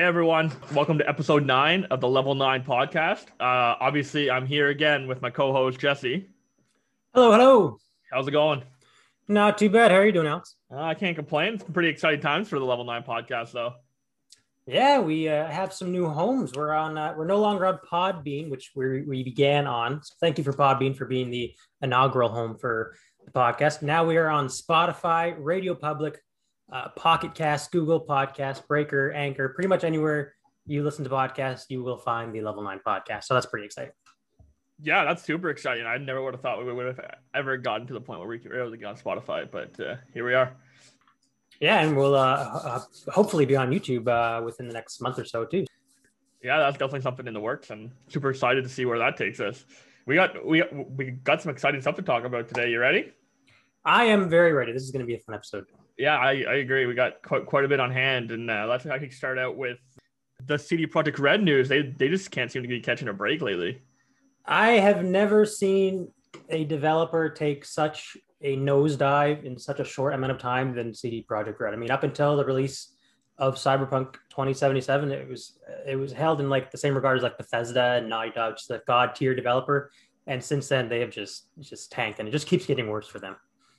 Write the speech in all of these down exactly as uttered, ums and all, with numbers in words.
everyone. Welcome to episode nine of the Level nine podcast. Uh, obviously, I'm here again with my co-host, Jesse. Hello, hello. How's it going? Not too bad. How are you doing, Alex? Uh, I can't complain. It's pretty exciting times for the Level nine podcast, though. Yeah, we uh, have some new homes. We're on. Uh, we're no longer on Podbean, which we we began on. So thank you for Podbean for being the inaugural home for the podcast. Now we are on Spotify, Radio Public, uh, Pocket Cast, Google Podcast, Breaker, Anchor. Pretty much anywhere you listen to podcasts, you will find the Level nine podcast. So that's pretty exciting. Yeah, that's super exciting. I never would have thought we would have ever gotten to the point where we were able to get on Spotify, but uh, here we are. Yeah, and we'll uh, uh, hopefully be on YouTube uh, within the next month or so too. Yeah, that's definitely something in the works, and super excited to see where that takes us. We got we got, we got some exciting stuff to talk about today. You ready? I am very ready. This is going to be a fun episode. Yeah, I, I agree. We got quite, quite a bit on hand, and uh, let's I can start out with the C D Projekt Red news. They they just can't seem to be catching a break lately. I have never seen a developer take such a nosedive in such a short amount of time than C D Projekt Red. I mean, up until the release of Cyberpunk twenty seventy-seven, it was it was held in like the same regard as like Bethesda and Naughty Dog, just a god tier developer. And since then, they have just just tanked, and it just keeps getting worse for them.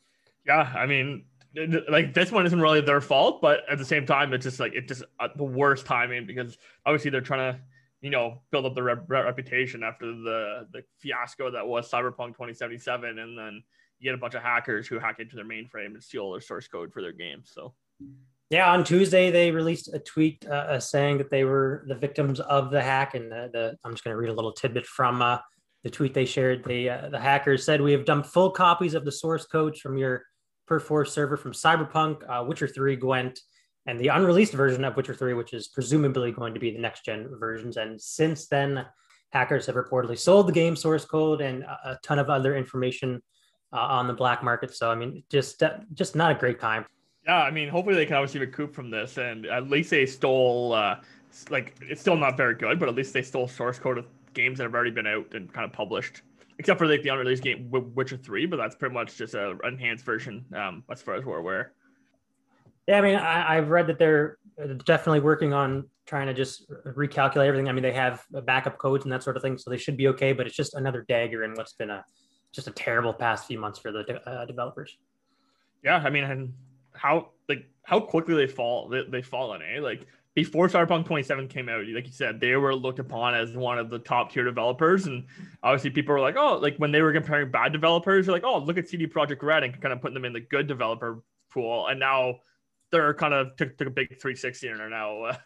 Yeah, I mean, like this one isn't really their fault, but at the same time, it's just like it's just uh, the worst timing because obviously they're trying to, you know, build up their rep- reputation after the the fiasco that was Cyberpunk twenty seventy-seven, and then you get a bunch of hackers who hack into their mainframe and steal their source code for their games. So, yeah, on Tuesday they released a tweet uh, saying that they were the victims of the hack, and the, the I'm just going to read a little tidbit from uh, the tweet they shared. The uh, the hackers said, "We have dumped full copies of the source codes from your Perforce server from Cyberpunk, uh, Witcher three, Gwent, and the unreleased version of Witcher three, which is presumably going to be the next gen versions. And since then, hackers have reportedly sold the game source code and a, a ton of other information uh, on the black market. So, I mean, just uh, just not a great time." Yeah, I mean, hopefully they can obviously recoup from this, and at least they stole, uh, like, it's still not very good, but at least they stole source code of games that have already been out and kind of published. Except for like the unreleased game Witcher three, but that's pretty much just an enhanced version, um, as far as we're aware. Yeah, I mean, I, I've read that they're definitely working on trying to just recalculate everything. I mean, they have backup codes and that sort of thing, so they should be okay. But it's just another dagger in what's been a just a terrible past few months for the de- uh, developers. Yeah, I mean, and how like how quickly they fall they they fall on, eh? Like before Cyberpunk twenty-seven came out, like you said, they were looked upon as one of the top tier developers, and obviously people were like, oh, like when they were comparing bad developers, they're like, oh, look at C D Projekt Red and kind of putting them in the good developer pool, and now they're kind of took, took a big three sixty and are now uh,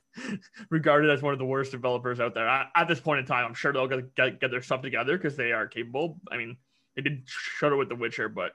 regarded as one of the worst developers out there. At, at this point in time, I'm sure they'll get, get, get their stuff together because they are capable. I mean, they did show it with The Witcher, but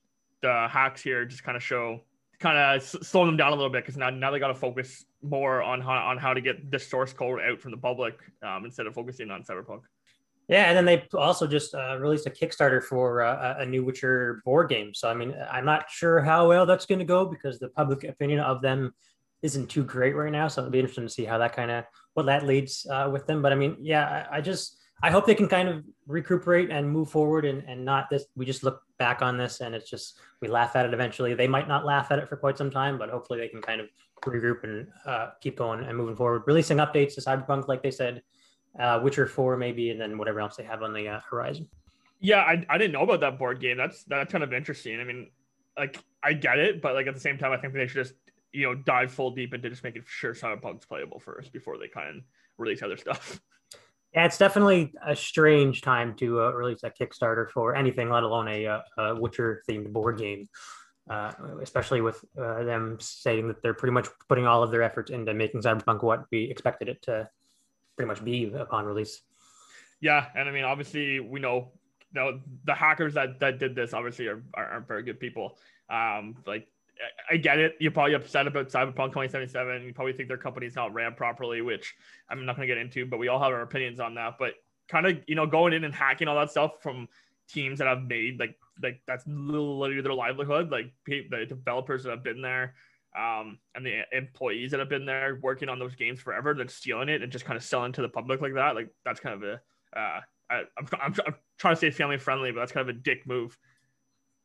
the hacks here just kind of show, kind of slow them down a little bit because now, now they got to focus more on how, on how to get the source code out from the public um, instead of focusing on Cyberpunk. Yeah, and then they also just uh, released a Kickstarter for uh, a new Witcher board game. So, I mean, I'm not sure how well that's going to go because the public opinion of them isn't too great right now. So it'll be interesting to see how that kind of, what that leads uh, with them. But I mean, yeah, I, I just, I hope they can kind of recuperate and move forward and, and not this, we just look back on this and it's just, we laugh at it eventually. They might not laugh at it for quite some time, but hopefully they can kind of regroup and uh, keep going and moving forward, releasing updates to Cyberpunk, like they said, uh, Witcher four maybe, and then whatever else they have on the uh, horizon. Yeah, I, I didn't know about that board game. That's that's kind of interesting. I mean, like, I get it, but like at the same time, I think they should just, you know, dive full deep into just making sure Cyberpunk's playable first before they kind of release other stuff. Yeah, it's definitely a strange time to uh, release a Kickstarter for anything, let alone a, uh, a Witcher-themed board game, uh, especially with uh, them stating that they're pretty much putting all of their efforts into making Cyberpunk what we expected it to pretty much be upon release. Yeah, and I mean, obviously, we know, you know the hackers that, that did this obviously are, are, aren't very good people. Um, like, I get it. You're probably upset about Cyberpunk twenty seventy-seven. You probably think their company's not ran properly, which I'm not going to get into, but we all have our opinions on that. But kind of, you know, going in and hacking all that stuff from teams that have made like, like that's literally their livelihood, like the developers that have been there um, and the employees that have been there working on those games forever, then stealing it and just kind of selling to the public like that. Like that's kind of a, uh, I, I'm, I'm, I'm trying to stay family friendly, but that's kind of a dick move.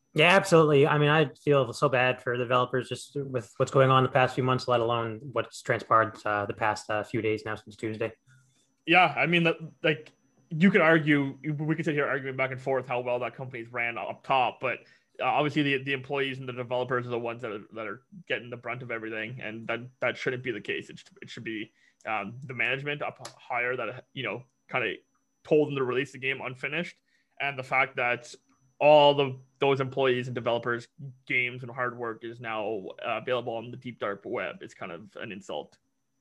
Yeah, absolutely. I mean, I feel so bad for the developers just with what's going on the past few months, let alone what's transpired uh, the past uh, few days now since Tuesday. Yeah, I mean, that like you could argue, we could sit here arguing back and forth how well that company's ran up top, but uh, obviously the the employees and the developers are the ones that are, that are getting the brunt of everything, and that that shouldn't be the case. It should, it should be um, the management up higher that you know kind of told them to release the game unfinished, and the fact that all the those employees and developers games and hard work is now uh, available on the deep dark web is kind of an insult.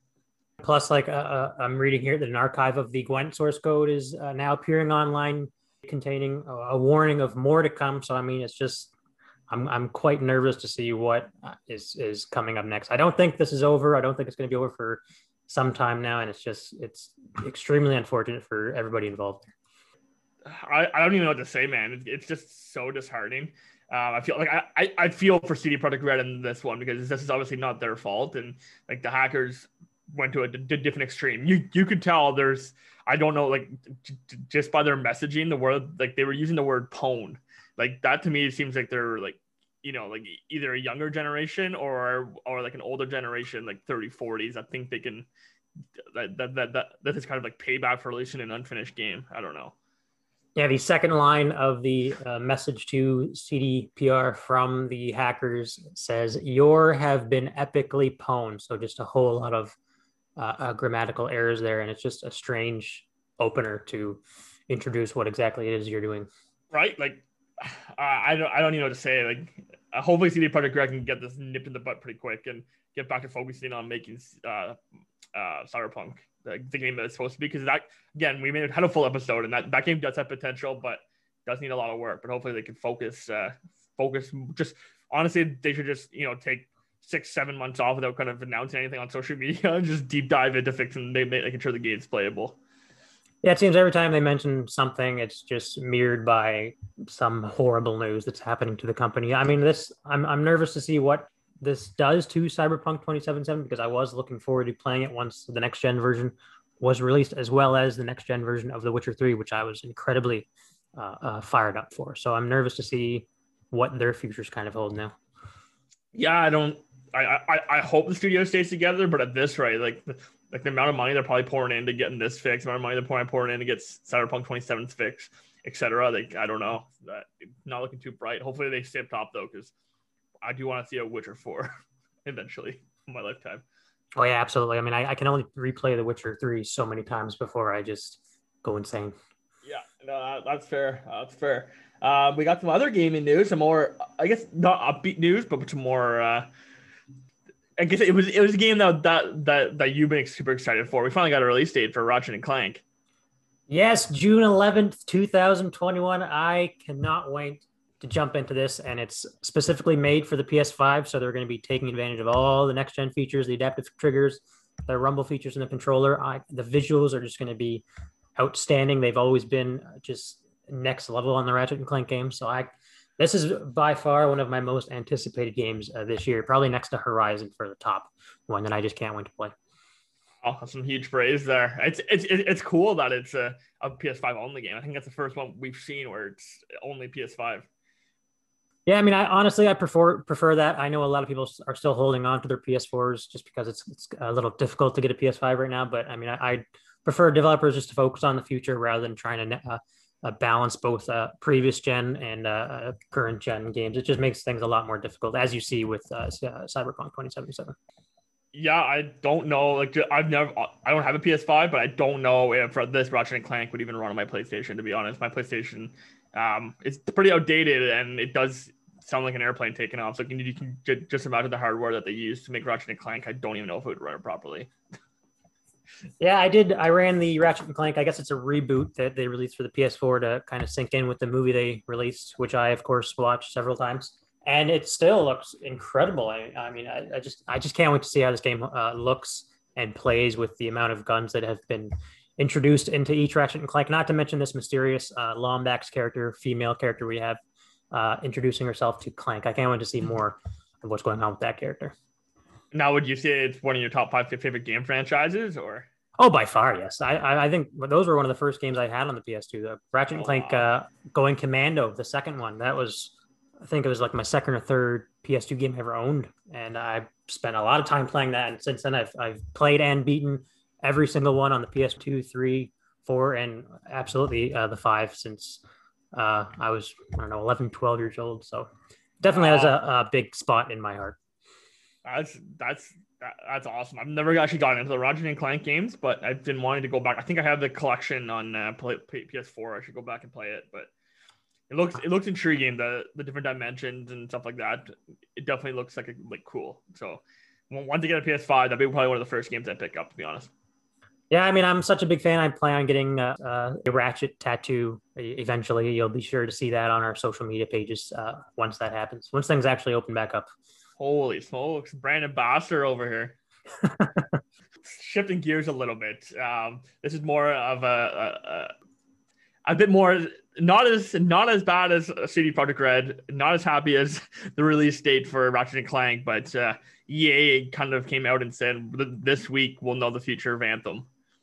Plus, like uh, uh, I'm reading here that an archive of the Gwent source code is uh, now appearing online, containing a, a warning of more to come. So, I mean, it's just I'm I'm quite nervous to see what uh, is is coming up next. I don't think this is over. I don't think it's going to be over for some time now, and it's just it's extremely unfortunate for everybody involved. I, I don't even know what to say, man. It's, it's just so disheartening. Um, I feel like I, I, I feel for C D Projekt Red in this one because this is obviously not their fault, and like the hackers went to a d- different extreme. You you could tell there's I don't know like j- j- just by their messaging, the word like they were using the word pwn. Like that to me it seems like they're like you know like either a younger generation or or like an older generation like thirty forties. I think they can that that that that, that is kind of like payback for releasing an unfinished game. I don't know. Yeah, the second line of the uh, message to C D P R from the hackers says, "Your have been epically pwned." So just a whole lot of uh, uh, grammatical errors there, and it's just a strange opener to introduce what exactly it is you're doing. Right? Like, uh, I don't, I don't even know what to say. Like, uh, hopefully C D Projekt Red can get this nipped in the butt pretty quick and get back to focusing on making uh, uh, Cyberpunk the, the game that it's supposed to be. Because that, again, we made had a full episode, and that, that game does have potential, but does need a lot of work. But hopefully they can focus, uh, focus. Just honestly, they should just you know take six, seven months off without kind of announcing anything on social media and just deep dive into fixing, making sure the game's playable. Yeah, it seems every time they mention something, it's just mirrored by some horrible news that's happening to the company. I mean, this I'm I'm nervous to see what this does to Cyberpunk twenty seventy-seven because I was looking forward to playing it once the next gen version was released, as well as the next gen version of The Witcher three, which I was incredibly uh, uh, fired up for. So I'm nervous to see what their futures kind of hold now. Yeah, I don't. I I, I hope the studio stays together, but at this rate, like like the amount of money they're probably pouring into getting this fixed, the amount of money they're pouring pouring in to get Cyberpunk twenty-seven's fixed, et cetera. Like I don't know. That not looking too bright. Hopefully they stay up top though, because I do want to see a Witcher four eventually in my lifetime. Oh yeah, absolutely. I mean, I, I can only replay The Witcher three so many times before I just go insane. Yeah, no, that's fair. That's fair. Uh, we got some other gaming news, some more, I guess, not upbeat news, but some more. Uh, I guess it was it was a game that that that that you've been super excited for. We finally got a release date for Ratchet and Clank. Yes, June eleventh, twenty twenty-one. I cannot wait to jump into this, and it's specifically made for the P S five, so they're going to be taking advantage of all the next gen features, the adaptive triggers, the rumble features in the controller. I, the visuals are just going to be outstanding. They've always been just next level on the Ratchet and Clank games. So I, this is by far one of my most anticipated games uh, this year, probably next to Horizon for the top one that I just can't wait to play. Oh, some huge praise there. It's it's it's cool that it's a, a P S five only game. I think that's the first one we've seen where it's only P S five. Yeah, I mean, I honestly I prefer prefer that. I know a lot of people are still holding on to their P S fours just because it's it's a little difficult to get a P S five right now. But I mean, I, I prefer developers just to focus on the future rather than trying to uh, uh, balance both uh, previous gen and uh, current gen games. It just makes things a lot more difficult, as you see with uh, Cyberpunk twenty seventy-seven. Yeah, I don't know. Like, I've never, I don't have a P S five, but I don't know if this Ratchet and Clank would even run on my PlayStation. To be honest, my PlayStation, um, it's pretty outdated, and it does sound like an airplane taking off. So can you, you can just imagine the hardware that they use to make Ratchet and Clank. I don't even know if it would run it properly. Yeah, I did. I ran the Ratchet and Clank. I guess it's a reboot that they released for the P S four to kind of sync in with the movie they released, which I, of course, watched several times. And it still looks incredible. I, I mean, I, I just, I just can't wait to see how this game uh, looks and plays with the amount of guns that have been introduced into each Ratchet and Clank. Not to mention this mysterious uh, Lombax character, female character we have uh, introducing herself to Clank. I can't wait to see more of what's going on with that character. Now, would you say it's one of your top five favorite game franchises, or? Oh, by far, yes. I, I, I think those were one of the first games I had on the P S two. The Ratchet and Clank uh, Going Commando, the second one, that was I think it was like my second or third P S two game I ever owned, and I spent a lot of time playing that. And since then, I've I've played and beaten every single one on the P S two, three, four, and absolutely uh, the five since uh, I was, I don't know, eleven, twelve years old. So definitely has a, Wow. a big spot in my heart. That's that's that, that's awesome. I've never actually gotten into the Ratchet and Clank games, but I've been wanting to go back. I think I have the collection on uh, play, P S four. I should go back and play it, but it looks it looks intriguing. The the different dimensions and stuff like that. It definitely looks like a, like cool. So once I get a P S five, that'd be probably one of the first games I pick up, to be honest. Yeah, I mean, I'm such a big fan. I plan on getting uh, uh, a Ratchet tattoo eventually. You'll be sure to see that on our social media pages uh, once that happens, once things actually open back up. Holy smokes, Brandon Boster over here. Shifting gears a little bit. Um, this is more of a, a, a a bit more not as not as bad as C D Projekt Red, not as happy as the release date for Ratchet and Clank, but uh, E A kind of came out and said this week we'll know the future of Anthem.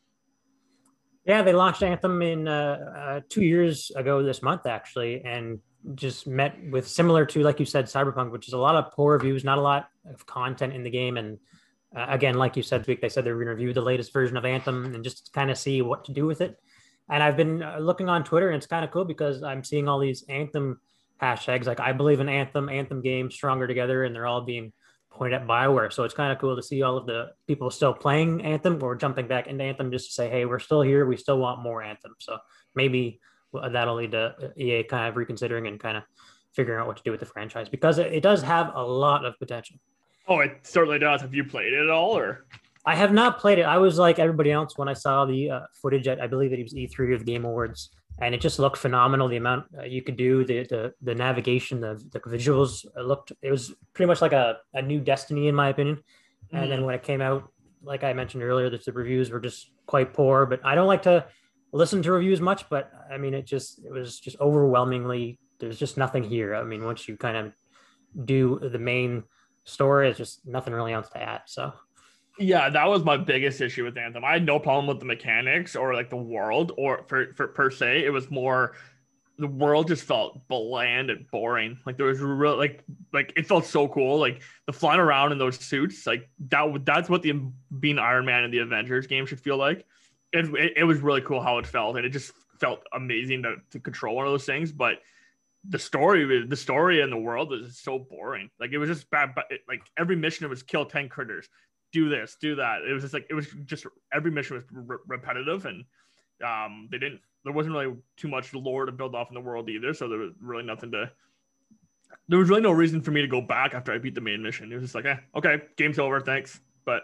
Yeah, they launched Anthem in uh, uh, two years ago this month, actually, and just met with similar to, like you said, Cyberpunk, which is a lot of poor reviews, not a lot of content in the game. And uh, again, like you said, this week, they said they were going to review the latest version of Anthem and just kind of see what to do with it. And I've been uh, looking on Twitter, and it's kind of cool because I'm seeing all these Anthem hashtags, like I believe in Anthem, Anthem game, stronger together, and they're all being point at BioWare. So it's kind of cool to see all of the people still playing Anthem or jumping back into Anthem just to say, hey, we're still here. We still want more Anthem. So maybe that'll lead to E A kind of reconsidering and kind of figuring out what to do with the franchise because it, it does have a lot of potential. Oh, it certainly does. Have you played it at all? Or I have not played it. I was like everybody else when I saw the uh, footage at, I believe it was E three of the Game Awards, and it just looked phenomenal. The amount uh, you could do, the the, the navigation, the, the visuals looked, it was pretty much like a, a new Destiny in my opinion. And mm-hmm. then when it came out, like I mentioned earlier, that the reviews were just quite poor, but I don't like to listen to reviews much, but I mean, it just, it was just overwhelmingly, there's just nothing here. I mean, once you kind of do the main story, it's just nothing really else to add. So yeah, that was my biggest issue with Anthem. I had no problem with the mechanics or like the world or for, for per se. It was more the world just felt bland and boring. Like there was real like like it felt so cool. Like the flying around in those suits, like that that's what the being Iron Man in the Avengers game should feel like. It, it, it was really cool how it felt, and it just felt amazing to, to control one of those things. But the story, the story in the world was so boring. Like it was just bad. But it, like every mission was kill ten critters. Do this, do that. It was just like it was just every mission was re- repetitive, and um, they didn't. There wasn't really too much lore to build off in the world either, so there was really nothing to. There was really no reason for me to go back after I beat the main mission. It was just like, eh, okay, game's over, thanks. But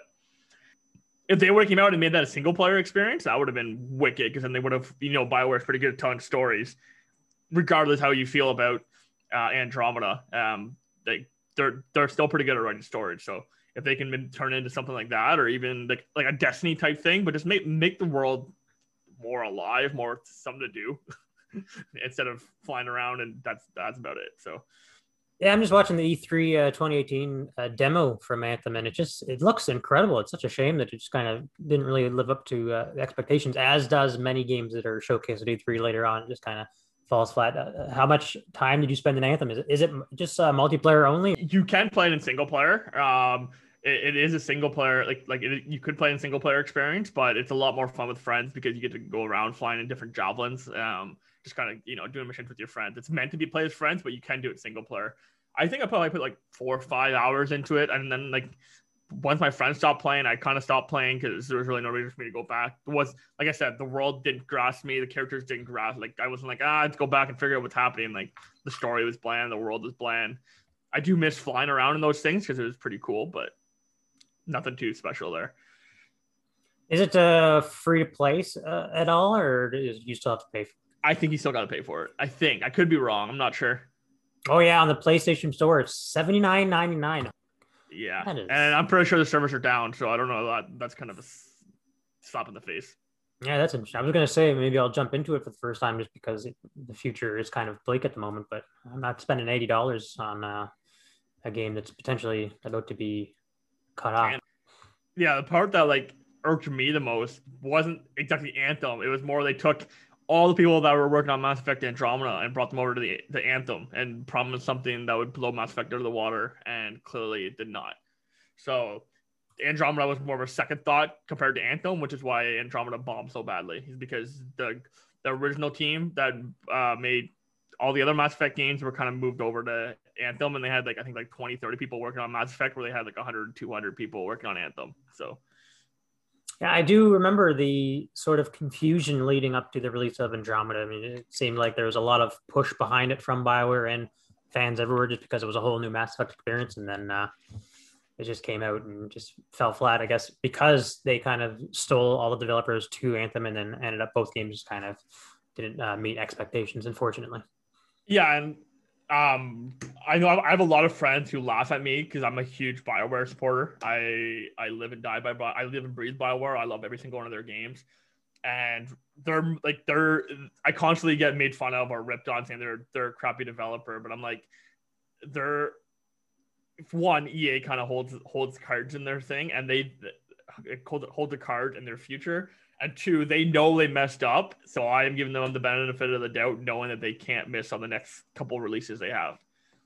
if they would have came out and made that a single player experience, that would have been wicked because then they would have, you know, BioWare's pretty good at telling stories, regardless how you feel about uh, Andromeda. Um, they they're they're still pretty good at writing stories, so. If they can turn into something like that, or even like like a Destiny type thing, but just make make the world more alive, more something to do instead of flying around, and that's that's about it. So, yeah, I'm just watching the E three uh, twenty eighteen uh, demo from Anthem, and it just it looks incredible. It's such a shame that it just kind of didn't really live up to uh, expectations, as does many games that are showcased at E three later on. It just kind of falls flat. Uh, how much time did you spend in Anthem? Is it is it just uh, multiplayer only? You can play it in single player. Um, it, it is a single player, like like it, you could play in single player experience, but it's a lot more fun with friends because you get to go around flying in different javelins. Um, just kind of you know doing missions with your friends. It's meant to be played as friends, but you can do it single player. I think I probably put like four or five hours into it, and then like once my friends stopped playing, I kind of stopped playing because there was really no reason for me to go back. It was like I said, the world didn't grasp me, the characters didn't grasp. Like I wasn't like ah, let's go back and figure out what's happening. Like the story was bland, the world was bland. I do miss flying around in those things because it was pretty cool, but nothing too special there. Is it uh, free to play uh, at all, or do you still have to pay for it? I think you still got to pay for it. I think I could be wrong. I'm not sure. Oh yeah, on the PlayStation Store, it's seventy-nine ninety-nine. Yeah, is... and I'm pretty sure the servers are down, so I don't know. That that's kind of a slap in the face. Yeah, that's interesting. I was gonna say maybe I'll jump into it for the first time just because it, the future is kind of bleak at the moment. But I'm not spending eighty dollars on uh, a game that's potentially about to be cut off. And, yeah, the part that like irked me the most wasn't exactly Anthem. It was more they took all the people that were working on Mass Effect Andromeda and brought them over to the the Anthem and promised something that would blow Mass Effect out of the water, and clearly it did not. So Andromeda was more of a second thought compared to Anthem, which is why Andromeda bombed so badly. Is because the the original team that uh, made all the other Mass Effect games were kind of moved over to Anthem, and they had like I think like twenty, thirty people working on Mass Effect, where they had like one hundred, two hundred people working on Anthem. So yeah, I do remember the sort of confusion leading up to the release of Andromeda. I mean, it seemed like there was a lot of push behind it from BioWare and fans everywhere just because it was a whole new Mass Effect experience. And then uh, it just came out and just fell flat, I guess, because they kind of stole all the developers to Anthem, and then ended up both games kind of didn't uh, meet expectations, unfortunately. Yeah, and um, I know I have a lot of friends who laugh at me because I'm a huge BioWare supporter. I I live and die by Bio. I live and breathe BioWare. I love every single one of their games, and they're like they're. I constantly get made fun of or ripped on saying they're they're a crappy developer, but I'm like, they're one E A kind of holds holds cards in their thing, and they hold hold the card in their future. And two, they know they messed up, so I am giving them the benefit of the doubt, knowing that they can't miss on the next couple releases they have.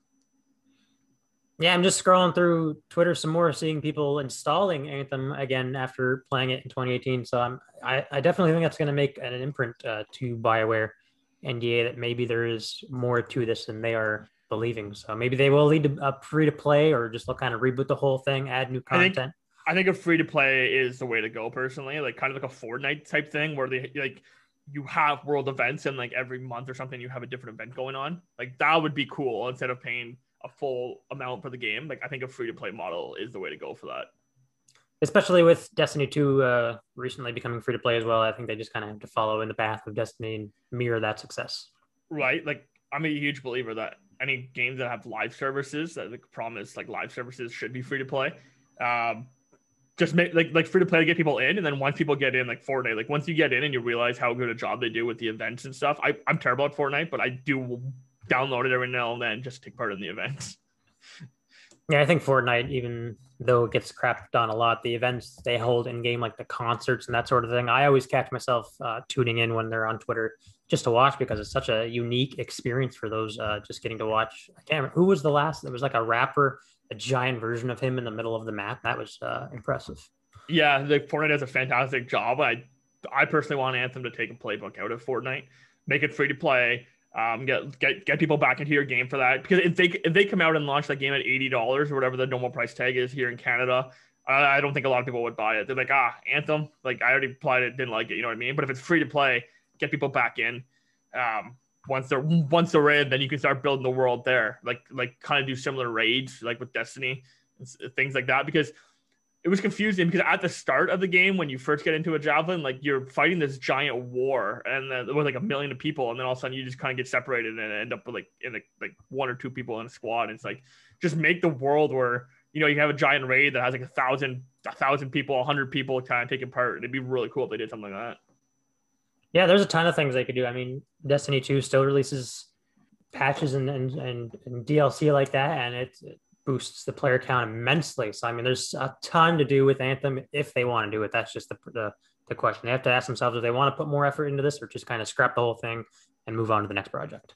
Yeah, I'm just scrolling through Twitter some more, seeing people installing Anthem again after playing it in twenty eighteen. So I'm, I, I definitely think that's going to make an imprint uh, to BioWare and E A that maybe there is more to this than they are believing. So maybe they will lead to a free to play, or just kind of reboot the whole thing, add new content. I think, I think a free to play is the way to go personally, like kind of like a Fortnite type thing where they like you have world events and like every month or something you have a different event going on. Like that would be cool instead of paying a full amount for the game. Like I think a free to play model is the way to go for that. Especially with Destiny two uh, recently becoming free to play as well. I think they just kind of have to follow in the path of Destiny and mirror that success. Right. Like I'm a huge believer that any games that have live services, that the problem is like live services should be free to play. Um, just make like like free to play to get people in, and then once people get in, like Fortnite, like once you get in and you realize how good a job they do with the events and stuff. I, I'm terrible at Fortnite, but I do download it every now and then just to take part in the events. Yeah, I think Fortnite, even though it gets crapped on a lot, the events they hold in game, like the concerts and that sort of thing, I always catch myself uh, tuning in when they're on Twitter just to watch, because it's such a unique experience for those uh, just getting to watch. I can't remember who was the last. It was like a rapper, a giant version of him in the middle of the map. That was uh, impressive. Yeah, the Fortnite does a fantastic job. I I personally want Anthem to take a playbook out of Fortnite, make it free to play. Um, get get get people back into your game for that, because if they if they come out and launch that game at eighty dollars or whatever the normal price tag is here in Canada, uh, I don't think a lot of people would buy it. They're like, ah, Anthem, like I already played it, didn't like it, you know what I mean? But if it's free to play, get people back in. Um, once they're once they're in, then you can start building the world there, like like kind of do similar raids like with Destiny and things like that, because it was confusing because at the start of the game, when you first get into a Javelin, like you're fighting this giant war, and then there was like a million of people, and then all of a sudden you just kind of get separated and end up with like in a, like one or two people in a squad. And it's like, just make the world where, you know, you have a giant raid that has like a thousand, a thousand people, a hundred people kind of taking part. It'd be really cool if they did something like that. Yeah, there's a ton of things they could do. I mean, Destiny two still releases patches and and, and, and D L C like that, and it, it boosts the player count immensely. So I mean, there's a ton to do with Anthem if they want to do it. That's just the, the the question. They have to ask themselves if they want to put more effort into this, or just kind of scrap the whole thing and move on to the next project.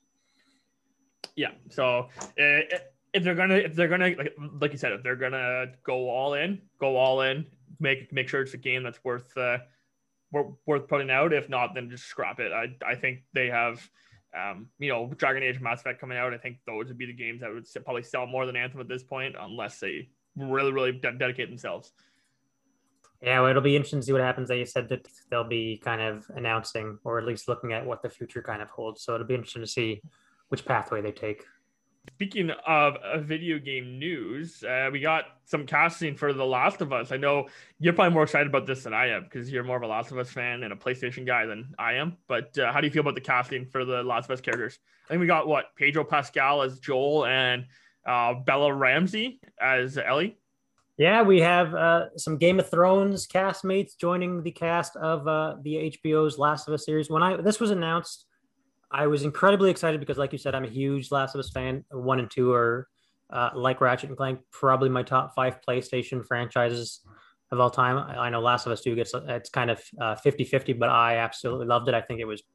Yeah. So uh, if they're gonna if they're gonna like like you said, if they're gonna go all in, go all in, make make sure it's a game that's worth uh, worth putting out. If not, then just scrap it. I I think they have. Um, you know, Dragon Age, Mass Effect coming out, I think those would be the games that would probably sell more than Anthem at this point, unless they really, really de- dedicate themselves. Yeah, well, it'll be interesting to see what happens. They said that they'll be kind of announcing, or at least looking at what the future kind of holds. So it'll be interesting to see which pathway they take. Speaking of uh, video game news, uh, we got some casting for The Last of Us. I know you're probably more excited about this than I am, because you're more of a Last of Us fan and a PlayStation guy than I am. But uh, how do you feel about the casting for the Last of Us characters? I think we got, what, Pedro Pascal as Joel and uh, Bella Ramsey as Ellie? Yeah, we have uh, some Game of Thrones castmates joining the cast of uh, the H B O's Last of Us series. When I this was announced, I was incredibly excited because, like you said, I'm a huge Last of Us fan. One and two are, uh, like Ratchet and Clank, probably my top five PlayStation franchises of all time. I, I know Last of Us two gets, it's kind of uh, fifty-fifty, but I absolutely loved it. I think it was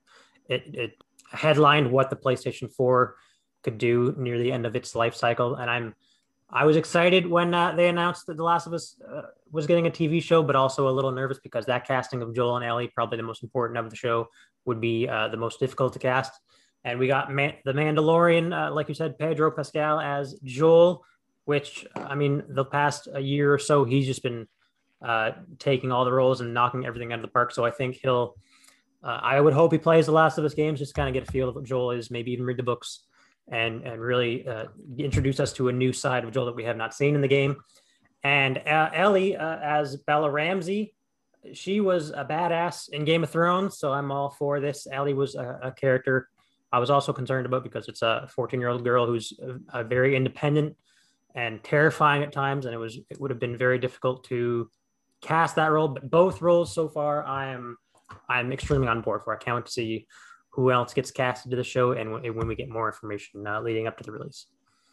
it, it headlined what the PlayStation four could do near the end of its life cycle. And I'm, I was excited when uh, they announced that The Last of Us uh, was getting a T V show, but also a little nervous because that casting of Joel and Ellie, probably the most important of the show, would be uh, the most difficult to cast. And we got Man- the Mandalorian, uh, like you said, Pedro Pascal as Joel, which, I mean, the past a year or so, he's just been uh, taking all the roles and knocking everything out of the park. So I think he'll, uh, I would hope he plays The Last of Us games, just kind of get a feel of what Joel is, maybe even read the books and, and really uh, introduce us to a new side of Joel that we have not seen in the game. And uh, Ellie uh, as Bella Ramsey, she was a badass in Game of Thrones, so I'm all for this. Ellie was a, a character I was also concerned about because it's a fourteen-year-old girl who's a, a very independent and terrifying at times, and it was it would have been very difficult to cast that role. But both roles so far, I am I'm extremely on board for. I can't wait to see who else gets casted to the show and w- when we get more information uh, leading up to the release.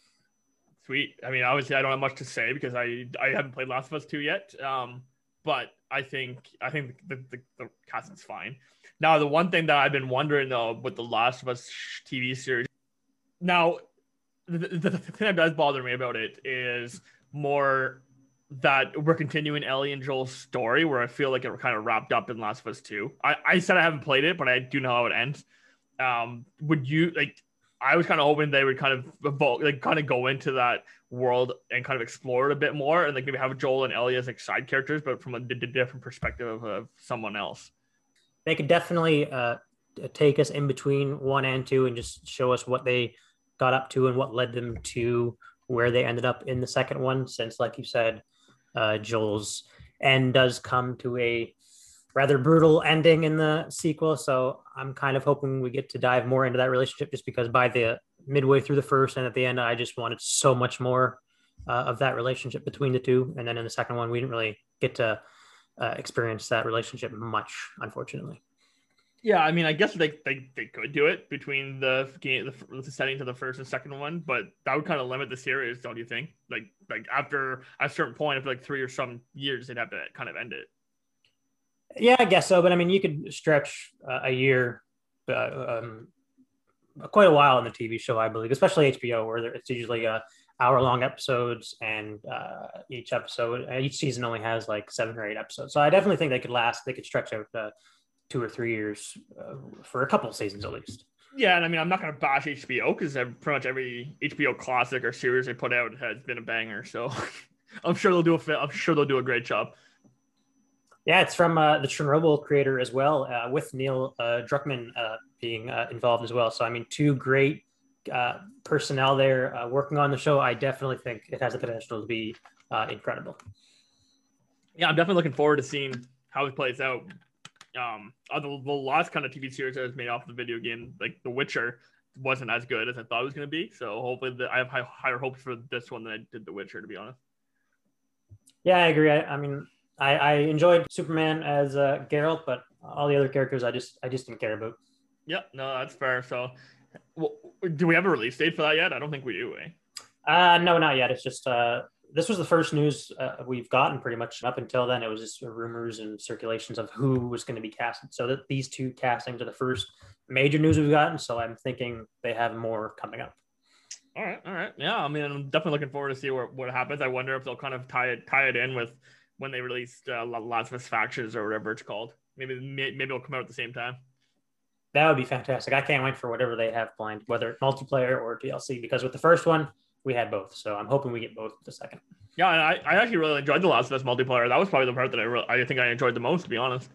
Sweet. I mean, obviously, I don't have much to say because I I haven't played Last of Us two yet. Um, but I think I think the, the, the cast is fine. Now, the one thing that I've been wondering though with the Last of Us T V series, now the, the, the thing that does bother me about it is more that we're continuing Ellie and Joel's story, where I feel like it kind of wrapped up in Last of Us two. I, I said I haven't played it, but I do know how it ends. Um, would you like? I was kind of hoping they would kind of evolve, like kind of go into that world and kind of explore it a bit more, and like maybe have Joel and Ellie as like side characters, but from a d- d- different perspective of, of someone else. They could definitely uh, take us in between one and two and just show us what they got up to and what led them to where they ended up in the second one. Since, like you said, uh, Joel's end does come to a rather brutal ending in the sequel. So I'm kind of hoping we get to dive more into that relationship, just because by the midway through the first and at the end, I just wanted so much more uh, of that relationship between the two. And then in the second one, we didn't really get to uh, experience that relationship much, unfortunately. Yeah, I mean, I guess they they, they could do it between the game, the, the setting to the first and second one, but that would kind of limit the series, don't you think? Like, like after a certain point, after like three or some years, they'd have to kind of end it. Yeah, I guess so. But I mean, you could stretch uh, a year, uh, um, quite a while in the T V show, I believe, especially H B O, where it's usually uh, hour long episodes, and uh, each episode, each season only has like seven or eight episodes. So I definitely think they could last, they could stretch out uh, two or three years uh, for a couple of seasons at least. Yeah, and I mean, I'm not going to bash H B O because pretty much every H B O classic or series they put out has been a banger. So I'm sure they'll do a, I'm sure they'll do a great job. Yeah, it's from uh, the Chernobyl creator as well, uh, with Neil uh, Druckmann uh, being uh, involved as well. So, I mean, two great uh, personnel there uh, working on the show. I definitely think it has the potential to be uh, incredible. Yeah, I'm definitely looking forward to seeing how it plays out. Um, the, the last kind of T V series that was made off the video game, like The Witcher, wasn't as good as I thought it was going to be. So hopefully, the, I have high, higher hopes for this one than I did The Witcher, to be honest. Yeah, I agree. I, I mean, I, I enjoyed Superman as uh, Geralt, but all the other characters I just I just didn't care about. Yeah, no, that's fair. So, well, do we have a release date for that yet? I don't think we do, eh? Uh, no, not yet. It's just uh, this was the first news uh, we've gotten pretty much. Up until then, it was just rumors and circulations of who was going to be casted. So that these two castings are the first major news we've gotten. So I'm thinking they have more coming up. All right, all right. Yeah, I mean, I'm definitely looking forward to see what, what happens. I wonder if they'll kind of tie it tie it in with when they released uh, Last of Us Factions or whatever it's called. Maybe maybe it'll come out at the same time. That would be fantastic. I can't wait for whatever they have planned, whether multiplayer or D L C, because with the first one, we had both. So I'm hoping we get both with the second. Yeah, and I, I actually really enjoyed the Last of Us multiplayer. That was probably the part that I really, I think I enjoyed the most, to be honest.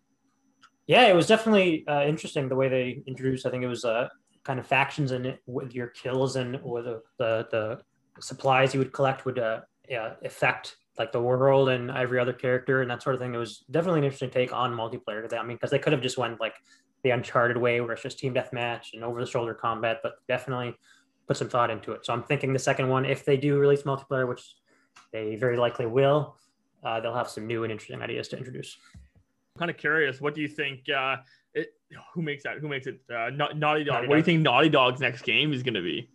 Yeah, it was definitely uh, interesting the way they introduced. I think it was uh, kind of factions in it with your kills and or the the, the supplies you would collect would uh, yeah, affect like the world and every other character and that sort of thing. It was definitely an interesting take on multiplayer. I mean, because they could have just went like the Uncharted way where it's just team deathmatch and over the shoulder combat, but definitely put some thought into it. So I'm thinking the second one, if they do release multiplayer, which they very likely will, uh, they'll have some new and interesting ideas to introduce. I'm kind of curious. What do you think? Uh, it, who makes that? Who makes it? Uh, Naughty Dog. Naughty what Dog. Do you think Naughty Dog's next game is going to be?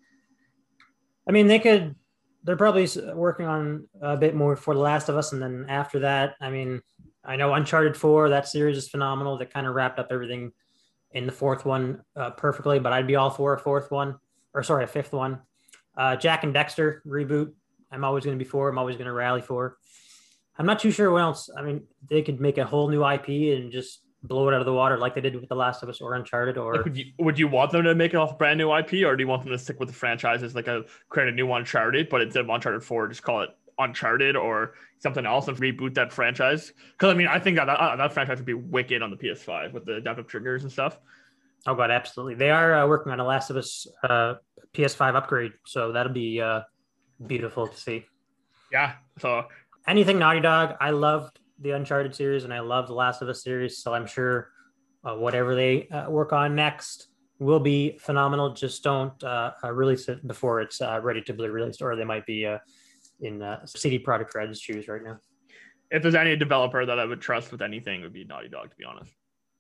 I mean, they could. They're probably working on a bit more for The Last of Us, and then after that, I mean, I know Uncharted four. That series is phenomenal. That kind of wrapped up everything in the fourth one uh, perfectly, but I'd be all for a fourth one, or sorry, a fifth one. Uh, Jack and Dexter reboot. I'm always going to be for. I'm always going to rally for. I'm not too sure what else. I mean, they could make a whole new I P and just blow it out of the water like they did with The Last of Us or Uncharted. Or like, would you would you want them to make a brand new I P, or do you want them to stick with the franchises, like a create a new Uncharted, but instead of Uncharted four, just call it Uncharted or something else and reboot that franchise? Because I mean, I think that, that that franchise would be wicked on the P S five with the adaptive triggers and stuff. Oh god, absolutely. They are uh, working on a Last of Us uh, P S five upgrade, so that'll be uh, beautiful to see. Yeah. So anything Naughty Dog, I loved the Uncharted series and I love the Last of Us series, so I'm sure uh, whatever they uh, work on next will be phenomenal. Just don't uh, uh, release it before it's uh, ready to be released, or they might be uh, in uh, C D Projekt Red's shoes right now. If there's any developer that I would trust with anything, it would be Naughty Dog, to be honest.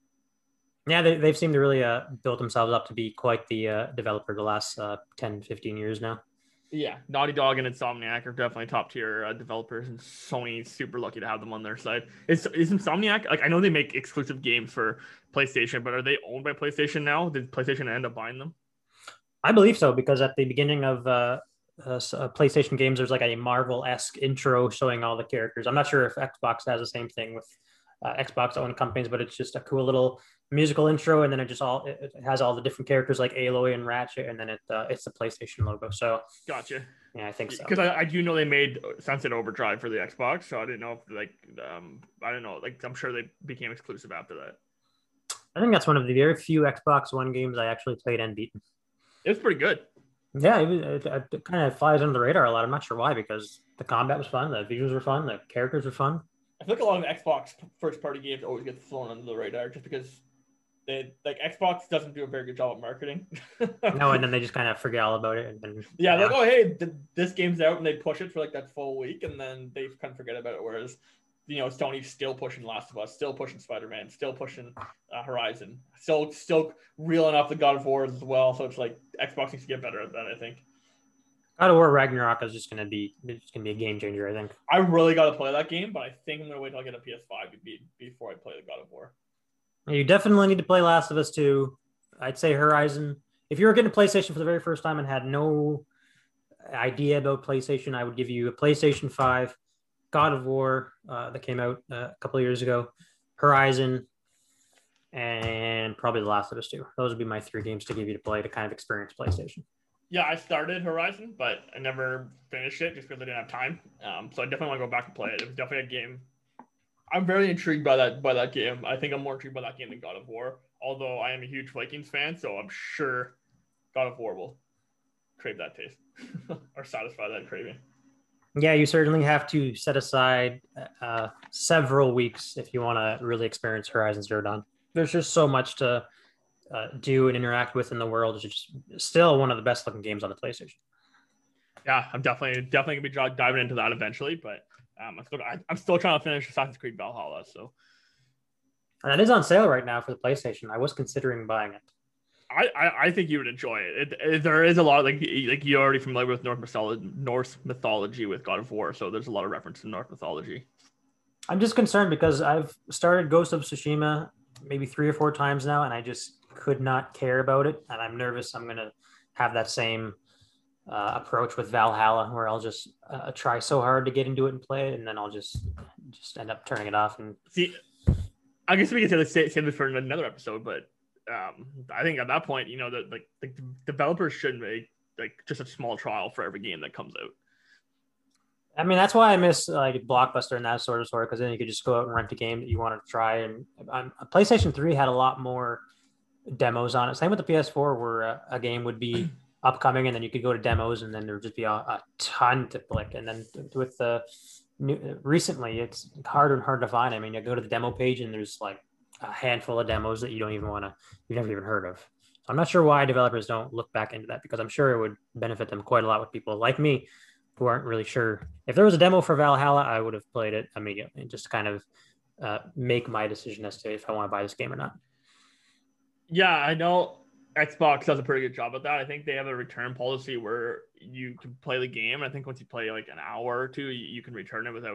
Yeah, they, they've seemed to really uh, build themselves up to be quite the uh, developer the last uh, ten, fifteen years now. Yeah, Naughty Dog and Insomniac are definitely top tier uh, developers, and Sony's super lucky to have them on their side. Is is Insomniac, like, I know they make exclusive games for PlayStation, but are they owned by PlayStation now? Did PlayStation end up buying them? I believe so, because at the beginning of uh, uh, PlayStation games, there's like a Marvel-esque intro showing all the characters. I'm not sure if Xbox has the same thing with uh, Xbox-owned companies, but it's just a cool little musical intro, and then it just all it, it has all the different characters like Aloy and Ratchet, and then it uh, it's the PlayStation logo. So gotcha. Yeah, I think so. Because I, I do know they made Sunset Overdrive for the Xbox, so I didn't know if like um I don't know, like I'm sure they became exclusive after that. I think that's one of the very few Xbox One games I actually played and beaten. It was pretty good. Yeah, it, it, it kind of flies under the radar a lot. I'm not sure why, because the combat was fun, the visuals were fun, the characters were fun. I feel like a lot of Xbox first party games always get flown under the radar just because they like Xbox doesn't do a very good job at marketing. No, and then they just kind of forget all about it. And then, yeah, they're like, oh hey, th- this game's out, and they push it for like that full week, and then they kind of forget about it. Whereas, you know, Sony's still pushing Last of Us, still pushing Spider-Man, still pushing uh, Horizon, still still reeling off the God of War as well. So it's like Xbox needs to get better at that, I think. God of War Ragnarok is just gonna be it's gonna be a game changer, I think. I really got to play that game, but I think I'm gonna wait till I get a P S five before I play the God of War. You definitely need to play Last of Us two. I'd say Horizon. If you were getting a PlayStation for the very first time and had no idea about PlayStation, I would give you a PlayStation five, God of War uh, that came out uh, a couple of years ago, Horizon, and probably The Last of Us two. Those would be my three games to give you to play to kind of experience PlayStation. Yeah, I started Horizon, but I never finished it just because I didn't have time. Um, so I definitely want to go back and play it. It was definitely a game. I'm very intrigued by that by that game. I think I'm more intrigued by that game than God of War. Although I am a huge Vikings fan, so I'm sure God of War will crave that taste or satisfy that craving. Yeah, you certainly have to set aside uh, several weeks if you want to really experience Horizon Zero Dawn. There's just so much to uh, do and interact with in the world. It's just still one of the best looking games on the PlayStation. Yeah, I'm definitely definitely gonna be diving into that eventually, but um, I'm still I, I'm still trying to finish Assassin's Creed Valhalla. So, and it is on sale right now for the PlayStation. I was considering buying it. I, I, I think you would enjoy it. It, it. There is a lot of, like like you're already familiar with Norse mythology, Norse mythology with God of War, so there's a lot of reference to Norse mythology. I'm just concerned because I've started Ghost of Tsushima maybe three or four times now, and I just could not care about it, and I'm nervous I'm gonna have that same uh, approach with Valhalla, where I'll just uh, try so hard to get into it and play it, and then I'll just just end up turning it off. And see, I guess we can say this, say this for another episode, but um, I think at that point, you know, that like the developers should make like just a small trial for every game that comes out. I mean, that's why I miss like Blockbuster and that sort of sort, because then you could just go out and rent a game that you wanted to try. And um, PlayStation three had a lot more demos on it. Same with the P S four, where a, a game would be upcoming, and then you could go to demos, and then there would just be a, a ton to click. And then with the new, recently, it's harder and harder to find. I mean, you go to the demo page, and there's like a handful of demos that you don't even want to, you've never even heard of. So I'm not sure why developers don't look back into that, because I'm sure it would benefit them quite a lot with people like me who aren't really sure. If there was a demo for Valhalla, I would have played it immediately and just kind of uh, make my decision as to if I want to buy this game or not. Yeah, I know Xbox does a pretty good job at that. I think they have a return policy where you can play the game. I think once you play like an hour or two, you can return it without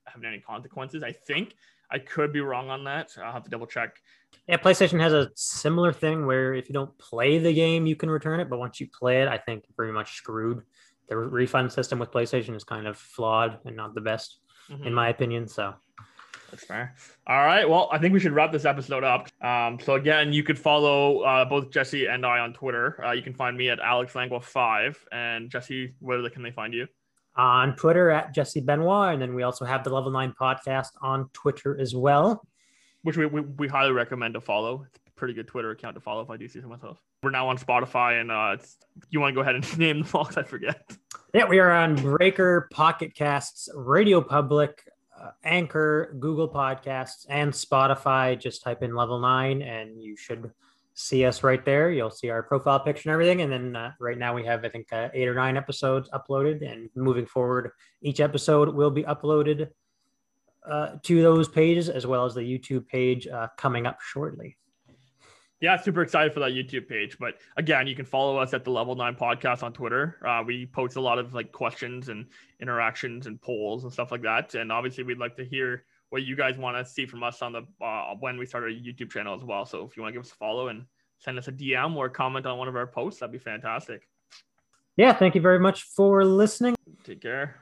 having any consequences. I think I could be wrong on that. I'll have to double check. Yeah, PlayStation has a similar thing where if you don't play the game, you can return it. But once you play it, I think you're pretty much screwed. The refund system with PlayStation is kind of flawed and not the best, mm-hmm. in my opinion. So that's fair. All right. Well, I think we should wrap this episode up. Um, so again, you could follow uh, both Jesse and I on Twitter. Uh, you can find me at Alex Langua five. And Jesse, where can they find you? On Twitter at Jesse Benoit. And then we also have the Level nine podcast on Twitter as well. Which we, we, we highly recommend to follow. It's a pretty good Twitter account to follow if I do see so myself. We're now on Spotify, and uh, it's, you want to go ahead and name the box? I forget. Yeah, we are on Breaker, Pocket Casts, Radio Public, uh, Anchor, Google Podcasts, and Spotify. Just type in Level nine, and you should see us right there. You'll see our profile picture and everything. And then uh, right now we have, I think, uh, eight or nine episodes uploaded. And moving forward, each episode will be uploaded uh, to those pages, as well as the YouTube page uh, coming up shortly. Yeah, super excited for that YouTube page. But again, you can follow us at the Level nine Podcast on Twitter. Uh, we post a lot of like questions and interactions and polls and stuff like that. And obviously, we'd like to hear what you guys want to see from us on the uh, when we start our YouTube channel as well. So if you want to give us a follow and send us a D M or comment on one of our posts, that'd be fantastic. Yeah, thank you very much for listening. Take care.